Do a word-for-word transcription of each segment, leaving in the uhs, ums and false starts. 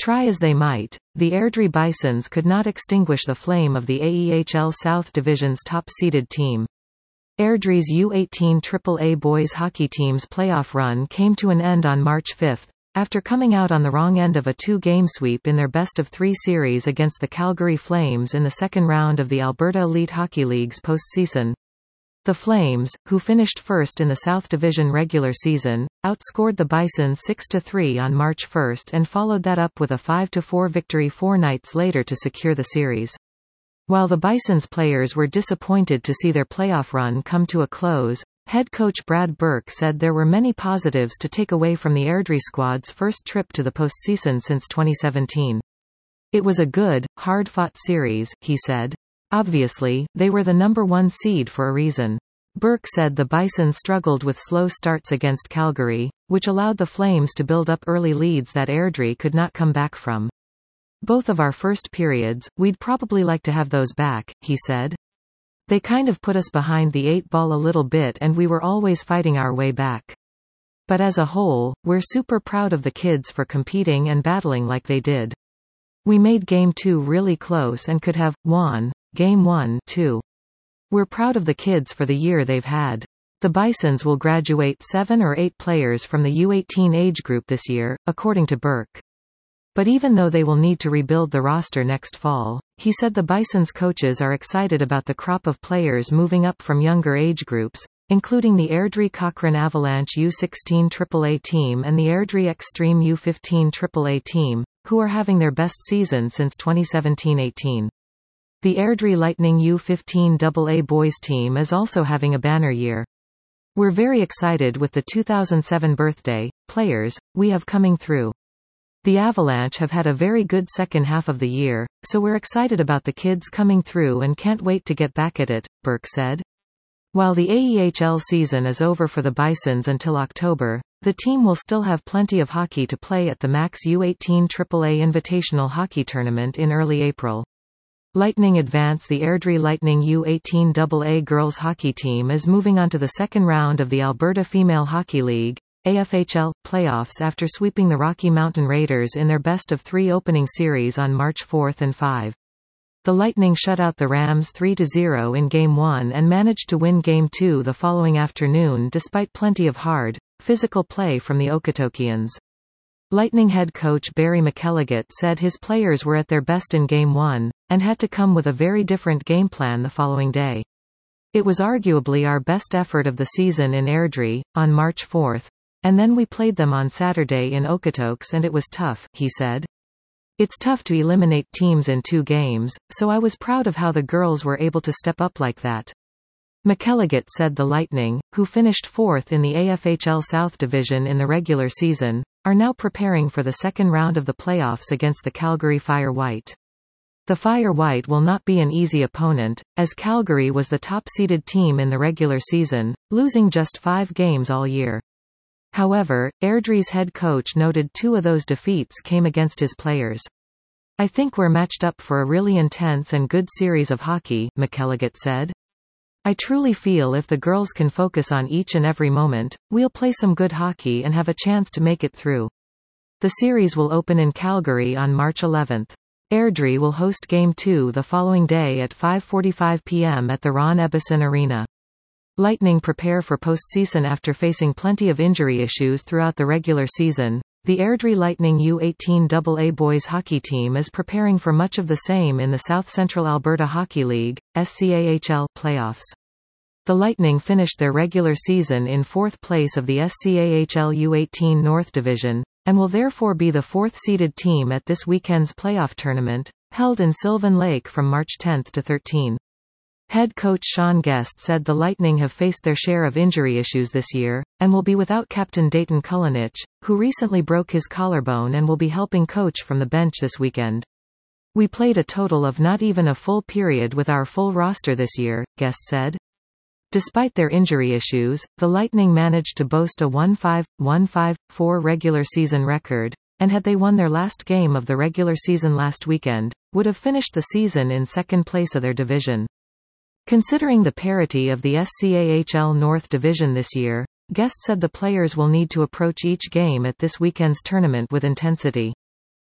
Try as they might, the Airdrie Bisons could not extinguish the flame of the A E H L South Division's top-seeded team. Airdrie's U eighteen triple A boys hockey team's playoff run came to an end on March fifth, after coming out on the wrong end of a two-game sweep in their best-of-three series against the Calgary Flames in the second round of the Alberta Elite Hockey League's postseason. The Flames, who finished first in the South Division regular season, outscored the Bison six to three on March first and followed that up with a five to four victory four nights later to secure the series. While the Bison's players were disappointed to see their playoff run come to a close, head coach Brad Burke said there were many positives to take away from the Airdrie squad's first trip to the postseason since twenty seventeen. It was a good, hard-fought series, he said. Obviously, they were the number one seed for a reason. Burke said the Bison struggled with slow starts against Calgary, which allowed the Flames to build up early leads that Airdrie could not come back from. Both of our first periods, we'd probably like to have those back, he said. They kind of put us behind the eight ball a little bit and we were always fighting our way back. But as a whole, we're super proud of the kids for competing and battling like they did. We made game two really close and could have won game one, too. We're proud of the kids for the year they've had. The Bisons will graduate seven or eight players from the U eighteen age group this year, according to Burke. But even though they will need to rebuild the roster next fall, he said the Bison's coaches are excited about the crop of players moving up from younger age groups, including the Airdrie Cochrane Avalanche U sixteen triple A team and the Airdrie Extreme U fifteen triple A team, who are having their best season since twenty seventeen eighteen. The Airdrie Lightning U fifteen double A boys team is also having a banner year. We're very excited with the two thousand seven birthday players we have coming through. The Avalanche have had a very good second half of the year, so we're excited about the kids coming through and can't wait to get back at it, Burke said. While the A E H L season is over for the Bisons until October, the team will still have plenty of hockey to play at the Max U eighteen triple A Invitational Hockey Tournament in early April. Lightning advance. The Airdrie Lightning U eighteen double A girls hockey team is moving on to the second round of the Alberta Female Hockey League A F H L playoffs after sweeping the Rocky Mountain Raiders in their best-of-three opening series on March fourth and fifth. The Lightning shut out the Rams three to zero in Game one and managed to win Game two the following afternoon despite plenty of hard, physical play from the Okotokians. Lightning head coach Barry McElligott said his players were at their best in Game one, and had to come with a very different game plan the following day. It was arguably our best effort of the season in Airdrie, on March fourth, and then we played them on Saturday in Okotoks and it was tough, he said. It's tough to eliminate teams in two games, so I was proud of how the girls were able to step up like that. McElligott said the Lightning, who finished fourth in the A F H L South Division in the regular season, are now preparing for the second round of the playoffs against the Calgary Fire White. The Fire White will not be an easy opponent, as Calgary was the top-seeded team in the regular season, losing just five games all year. However, Airdrie's head coach noted two of those defeats came against his players. I think we're matched up for a really intense and good series of hockey, McElligott said. I truly feel if the girls can focus on each and every moment, we'll play some good hockey and have a chance to make it through. The series will open in Calgary on March eleventh. Airdrie will host Game two the following day at five forty-five p m at the Ron Ebbison Arena. Lightning prepare for postseason after facing plenty of injury issues throughout the regular season. The Airdrie Lightning U eighteen double A boys hockey team is preparing for much of the same in the South Central Alberta Hockey League S C A H L playoffs. The Lightning finished their regular season in fourth place of the S C A H L U eighteen North Division, and will therefore be the fourth-seeded team at this weekend's playoff tournament, held in Sylvan Lake from March tenth to thirteenth. Head coach Sean Guest said the Lightning have faced their share of injury issues this year, and will be without captain Dayton Kulinich, who recently broke his collarbone and will be helping coach from the bench this weekend. We played a total of not even a full period with our full roster this year, Guest said. Despite their injury issues, the Lightning managed to boast a one five, one five, four regular season record, and had they won their last game of the regular season last weekend, would have finished the season in second place of their division. Considering the parity of the S C A H L North Division this year, Guest said the players will need to approach each game at this weekend's tournament with intensity.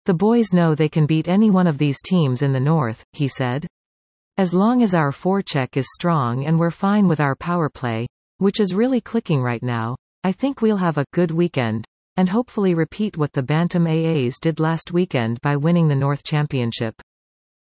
The boys know they can beat any one of these teams in the north, he said. As long as our forecheck is strong and we're fine with our power play, which is really clicking right now, I think we'll have a good weekend. And hopefully repeat what the Bantam A As did last weekend by winning the North Championship.